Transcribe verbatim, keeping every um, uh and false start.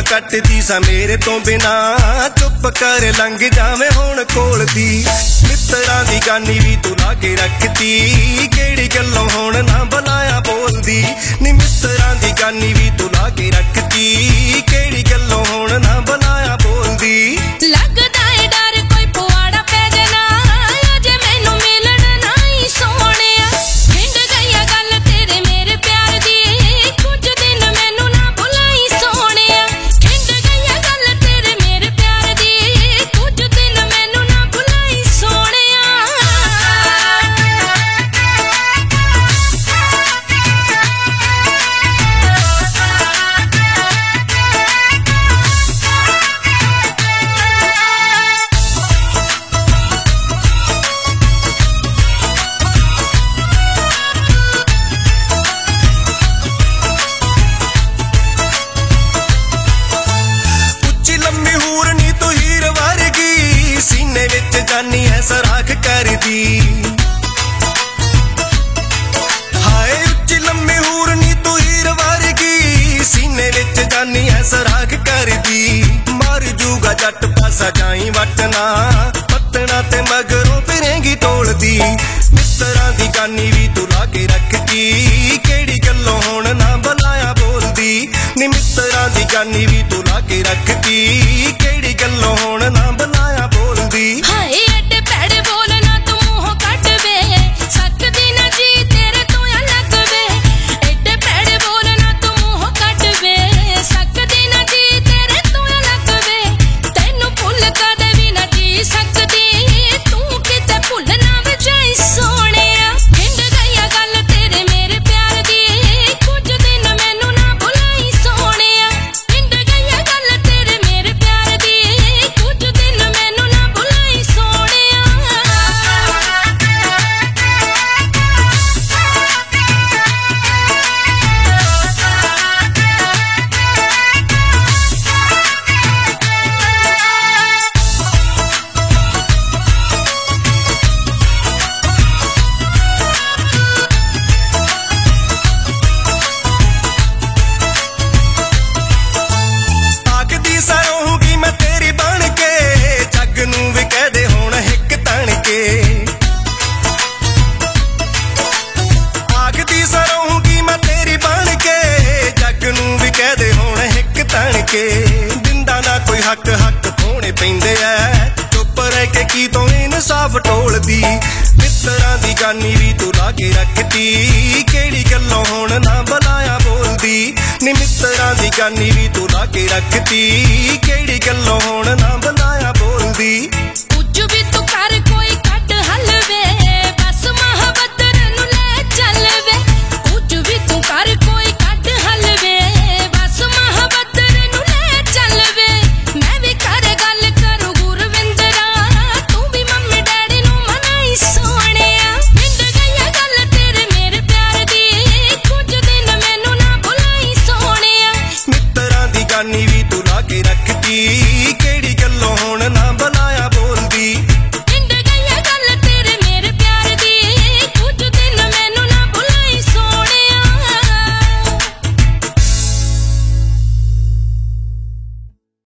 ਕੱਟਦੀ ਸਾ ਮੇਰੇ ਤੋਂ ਬਿਨਾ ਚੁੱਪ ਕਰ ਲੰਘ ਜਾਵੇਂ ਹੁਣ ਕੋਲ ਦੀ ਮਿੱਤਰਾਂ ਦੀ ਗਾਨੀ ਵੀ ਤੂੰ ਲਾ ਕੇ ਰੱਖਤੀ ਕਿਹੜੀ ਗੱਲੋਂ ਹੁਣ ਨਾ ਬੁਲਾਇਆ ਬੋਲਦੀ ਨੀ ਮਿੱਤਰਾਂ ਦੀ ਗਾਨੀ ਵੀ ਤੂੰ ਲਾ ਕੇ ਰੱਖਤੀ ਕਿਹੜੀ ਗੱਲੋਂ ਹੁਣ ਨਾ ਬੁਲਾਇਆ ਬੋਲਦੀ ਲੱਗਦਾ ਏ ਡਰ ਕੋਈ ਪੁਆੜਾ ਪੈ ਜਾਣਾ ਅਜੇ ਮੈਨੂੰ ਮਿਲਣ ਨਹੀਂ ਸੋਹਣਿਆ ਹਿੰਡ ਗਈ ਆ ਗੱਲ ਤੇਰੇ ਮੇਰੇ ਪਿਆਰ ਦੀ ਕੁਝ ਦਿਨ ਮੈਨੂੰ ਨਾ ਭੁਲਾਈ ਸੋਹਣਿਆ ਹਿੰਡ ਗਈ ਆ ਗੱਲ ਤੇਰੇ ਮੇਰੇ ਪਿਆਰ ਦੀ ਕੁਝ ਦਿਨ ਮੈਨੂੰ ਨਾ ਭੁਲਾਈ ਸੋਹਣਿਆ ਸੀਨੇ ਵਿੱਚ ਜਾਨੀ ਐ ਸਰਾਖ ਕਰਦੀ ਹਾਏ ਉੱਚੀ ਲੰਮੀ ਹੂਰਨੀ ਤੂੰ ਹੀਰ ਵਰਗੀ ਸੀਨੇ ਵਿੱਚ ਜਾਨੀ ਐ ਸਰਾਖ ਕਰਦੀ ਮਰ ਜੂਗਾ ਜੱਟ ਪਾਸਾ ਜਾਈ ਵਟਣਾ ਪੱਤਣਾ ਤੇ ਮਗਰੋਂ ਫਿਰੇਂਗੀ ਤੋਲਦੀ ਮਿੱਤਰਾਂ ਦੀ ਗਾਨੀ ਵੀ ਤੂੰ ਲਾ ਕੇ ਰੱਖਦੀ ਕਿਹੜੀ ਗੱਲੋਂ ਹੁਣ ਨਾ ਬੁਲਾਇਆ ਬੋਲਦੀ ਨੀ ਮਿੱਤਰਾਂ ਦੀ ਗਾਨੀ ਵੀ ਤੂੰ ਲਾ ਕੇ ਰੱਖਦੀ ਕਿਹੜੀ ਗੱਲੋਂ ਹੁਣ ਨਾ ਬੁਲਾਇਆ ਬੋਲਦੀ ਹਾਏ ਐਡੇ ਭੈੜੇ ਬੋਲ ਨਾ ਤੂੰ ਮੂੰਹੋਂ ਕੱਢ ਵੇ ਸਕਦੀ ਨਾ ਜੀ ਤੇਰੇ ਤੋਂ ਅਲੱਗ ਵੇ ਐਡੇ ਭੈੜੇ ਬੋਲ ਨਾ ਤੂੰ ਮੂੰਹੋਂ ਕੱਢ ਵੇ ਸਕਦੀ ਨਾ ਜੀ ਤੇਰੇ ਤੋਂ ਅਲੱਗ ਵੇ ਤੈਨੂੰ ਭੁੱਲ ਕਦੇ ਵੀ ਨਾ ਜੀ ਸਕਦੀ ਤੂੰ ਕਿਤੇ ਭੁੱਲ ਨਾ ਵਜਾਈ ਸੋਹਣਿਆ ਹਿੰਡ ਗਈ ਆ ਗੱਲ ਤੇਰੇ ਮੇਰੇ ਪਿਆਰ ਦੀ ਕੁਝ ਦਿਨ ਮੈਨੂੰ ਨਾ ਭੁਲਾਈ ਸੋਹਣਿਆ ਹਿੰਡ ਗਈ ਆ ਗੱਲ ਤੇਰੇ ਮੇਰੇ ਪਿਆਰ ਦੀ ਕੁਝ ਦਿਨ ਮੈਨੂੰ ਨਾ ਭੁਲਾਈ ਸੋਹਣਿਆ ਆਖਦੀ ਸਾ ਰਹੂੰਗੀ ਮੈਂ ਤੇਰੀ ਬਣ ਕੇ ਜੱਗ ਨੂੰ ਵੀ ਕਹਿ ਦੇ ਹੁਣ ਹਿੱਕ ਤਣ ਕੇ ਆਖਦੀ ਸਾ ਰਹੂੰਗੀ ਮੈਂ ਤੇਰੀ ਬਣ ਕੇ ਜੱਗ ਨੂੰ ਵੀ ਕਹਿ ਦੇ ਹੁਣ ਹਿੱਕ ਤਣ ਕੇ ਦਿੰਦਾ ਨਾ ਕੋਈ ਹੱਕ ਹੱਕ ਪਾਉਣੇ ਪੈਂਦੇ ਐ ਚੁੱਪ ਰਹਿ ਕੇ ਕੀ ਤੋਂ ਇਨਸਾਫ ਟੋਲਦੀ ਮਿੱਤਰਾਂ ਦੀ ਗਾਨੀ ਵੀ ਤੂੰ ਲਾ ਕੇ ਰੱਖਦੀ ਕਿਹੜੀ ਗੱਲੋਂ ਹੁਣ ਨਾ ਬੁਲਾਇਆ ਬੋਲਦੀ ਨੀ ਮਿੱਤਰਾਂ ਦੀ ਗਾਨੀ ਵੀ ਤੂੰ ਲਾ ਕੇ ਰੱਖਦੀ ਕਿਹੜੀ ਗੱਲੋਂ ਹੁਣ ਨਾ ਬੁਲਾਇਆ ਬੋਲਦੀ